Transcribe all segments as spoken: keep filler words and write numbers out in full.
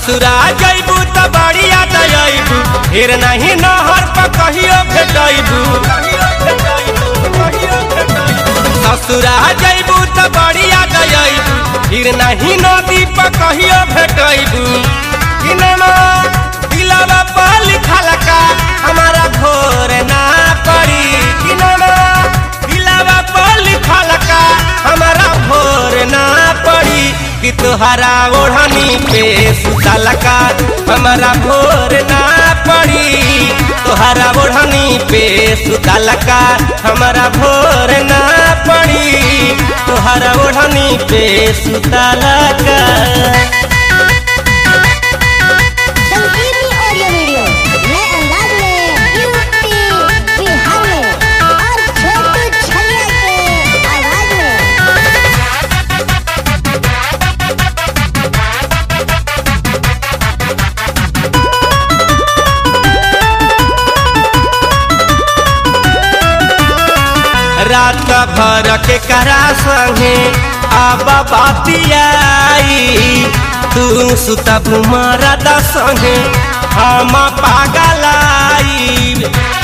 ससुरा जइबू त बड़ी याद आइबू, फिर नहीं नहर पर कहियो भेटैबू। ससुरा जइबू त बड़ी याद आइबू, फिर नहीं नदी पर कहियो भेटैबू। दिलवा पर लिखल का हमारा घोर ना पड़ी, दिलवा पर लिखल का हमारा घोर ना पड़ी। कि तोहरा ओढ़नी पे सुतल का हमारा घोर ना पड़ी, तोहरा ओढ़नी पे सुतल का हमारा भोर ना पड़ी, तोहरा ओढ़नी पे सुतल का। रात भर के करा संगे अब बातियाई, तू सुता भुमरा द संगे हम पागलाई।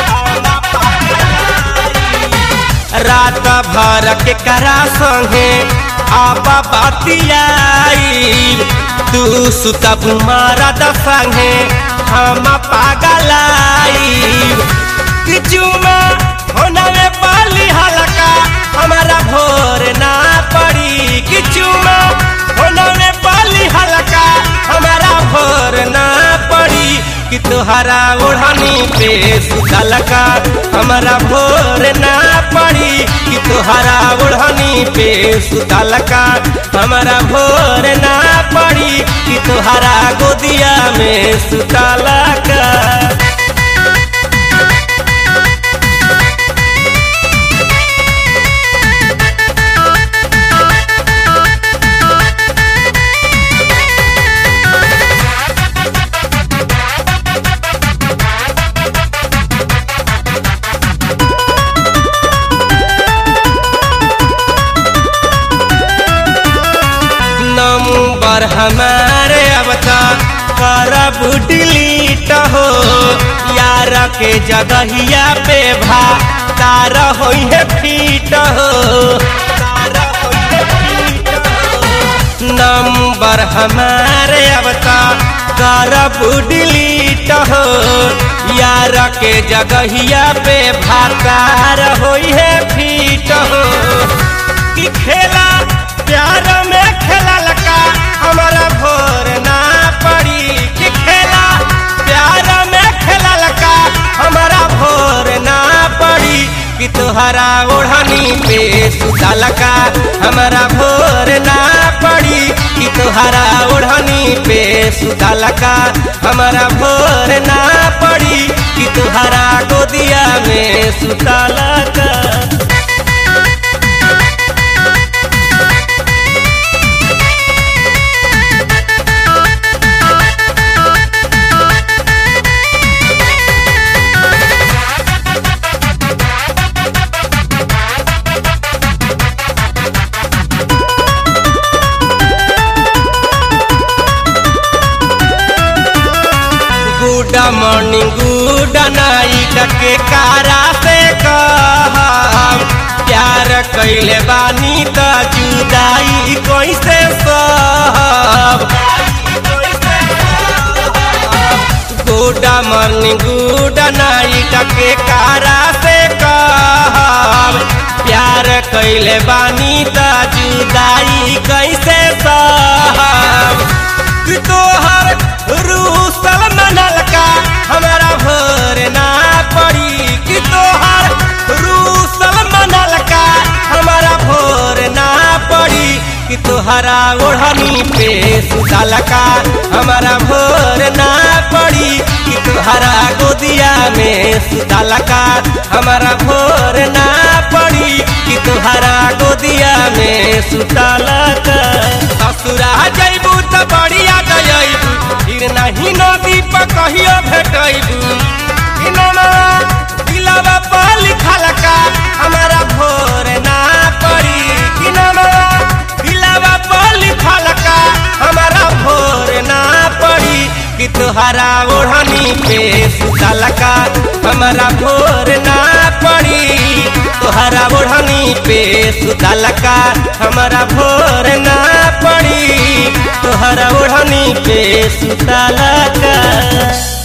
रात भर के करा संगे अब बातियाई, तू सुता भुमरा द संगे हम पागलाई। चुमा होना में पाली हलका हमारा भोर ना पड़ी, कि चुमा होना में पाली हलका हमारा भोर ना पड़ी। कि तोहरा ओढ़नी पे सुतल का हमारा भोर ना पड़ी, कि तोहरा ओढ़नी पे सुतल का हमारा भोर ना पड़ी, कि तोहरा गोदिया में सुतल का। नंबर हमारे अब तक करब डिलीट हो, यार के जगहिया पे भा तार होई है फीट हो। नंबर हमारे अब तक करब डिलीट हो, यार के जगहिया पे भा तार होई है फीट हो। कि खेला प्यार में खेला लका हमारा भोर ना पड़ी, कि खेला प्यार में खेला लका हमारा भोर ना पड़ी। कि तोहरा ओढ़नी पे सुतल का हमारा भोर ना पड़ी, कि तोहरा ओढ़नी पे सुतल का हमारा भोर ना पड़ी, कि तोहरा गोदिया में सुतल का। गुड मॉर्निंग गुड नाइट के कारा से कहब, प्यार कैले बानी त जुदाई कैसे सहब। गुड मॉर्निंग गुड नाइट के कारा से कहब, प्यार कैले बानी त जुदाई कैसे सहब। तोहर रूसल मनल का हमारा भोर ना पड़ी, कि तोहर रूसल मनल का हमारा भोर ना पड़ी। कि तोहरा ओढ़नी पे सुतल का हमारा भोर ना पड़ी, कि तोहरा गोदिया में सुतल का हमारा भोर ना पड़ी, कि तोहरा गोदिया में सुतल का। ससुरा जइबू त बड़ी याद आइबू, फिर नहीं नदी पर कहियो भेटैबू। दिलवा पर लिखल का हमारा भोर ना पड़ी, दिलवा पर लिखल का हमारा भोर ना पड़ी। तोहरा ओढ़नी पे सुतला का हमारा भोर ना पड़ी। तोहरा ओढ़नी पे सुतला का हमारा भोर ना पड़ी। तोहरा ओढ़नी पे सुतला का।